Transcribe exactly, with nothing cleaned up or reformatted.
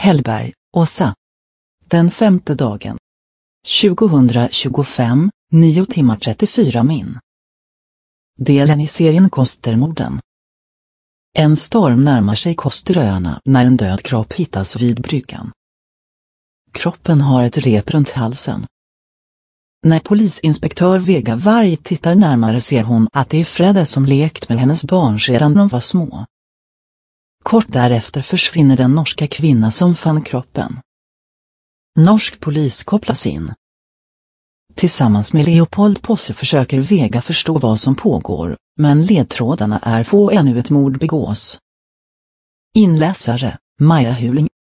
Hellberg, Åsa. Den femte dagen. tjugohundratjugofem, nio timmar trettiofyra min. Delen i serien Kostermorden. En storm närmar sig Kosteröarna när en död kropp hittas vid bryggan. Kroppen har ett rep runt halsen. När polisinspektör Vega Varg tittar närmare ser hon att det är Fredde som lekt med hennes barn sedan de var små. Kort därefter försvinner den norska kvinna som fann kroppen. Norsk polis kopplas in. Tillsammans med Leopold Posse försöker Vega förstå vad som pågår, men ledtrådarna är få, ännu ett mord begås. Inläsare, Maja Huling.